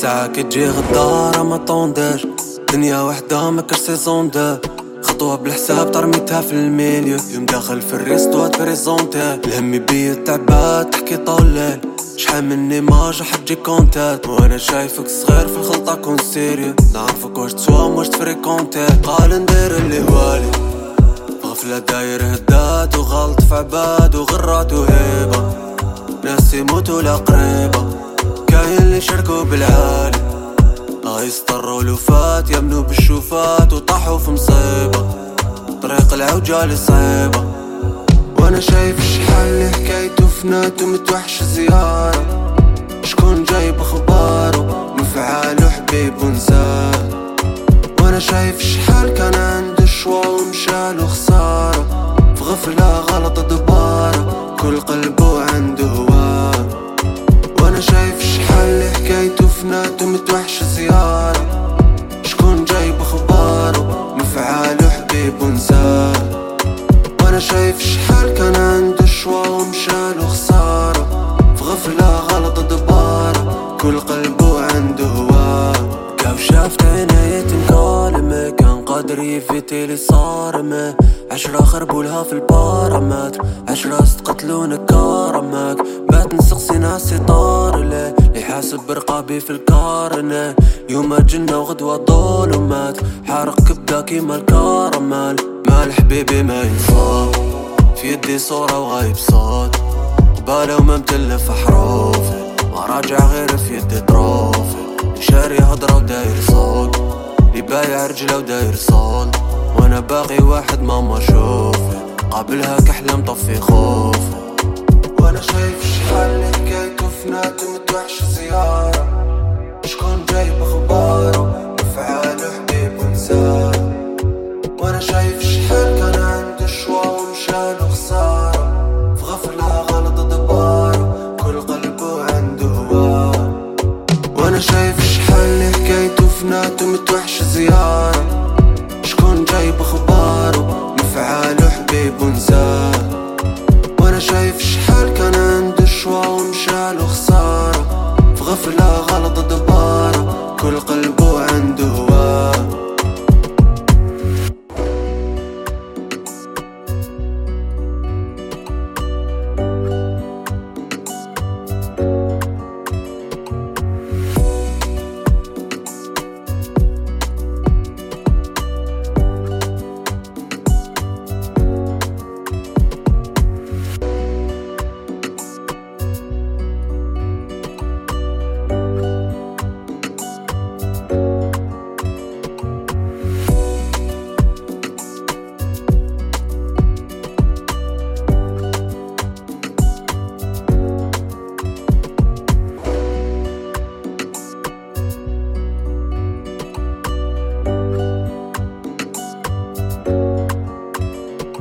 ساعة كي تجي غدارة ما طونداش، دنيا وحدة ما كاش سيزون دا، خطوة بالحساب ترميتها في الميليو، يوم داخل في الريستو تبريزونتي، الهم يبيت تعبات تحكي طولال، شحال مني ماجا حد جي كونتات، وانا شايفك صغير في الخلطة كون سيريو، نعرفك واش تسوام واش تفريكونتي، قال ندير اللي والي غفلة داير هدات وغلط في عباد وغرات وهيبة، ناس يموتوا لقريبة كاين اللي شاركوا بالعالي، يسطروا الوفات يمنوا بالشوفات وطاحوا في مصيبة، طريق العوجة اللي صعيبة، وانا شايف شحال اللي حكايته فنات ومتوحش زيارة، شكون جايب اخباره مفعال وحبيب ونسال، وانا شايف شحال كان عنده شوا ومشالو خسارة، في غفلة غلط دبارة كل قلبه عنده هوام، وانا شايف شحال اللي حكايته فنات ومتوحش زيارة، شكون جايب اخباره مفعال وحبيب ونسال، وانا شايف شحال كان عنده شوا ومشالو خسارة، في غفلة غلط دبارة كل قلبه عنده هوام، كاو شافت عناية مكالمة كان قادر يفيتي لي صارمة، 10 خربولها في البارامتر، 10 استقتلون كرمك، بات نسقسي ناسي طار له، اللي حاسب برقابي في الكارنة، يوم جنة وغدوة ظلمات، حارق كبدا كيما الكراميل، مال حبيبي ما ينصاب، في يدي صورة وغايب صوت، قبالة وما متلف حروفي، ما راجع غير في يدي طروفي، شاري هضرة وداير صوت، اللي بايع رجله وداير صول، وانا باقي واحد ماما شوفي، قابلها كحلة مطفي خوفي، وانا شايف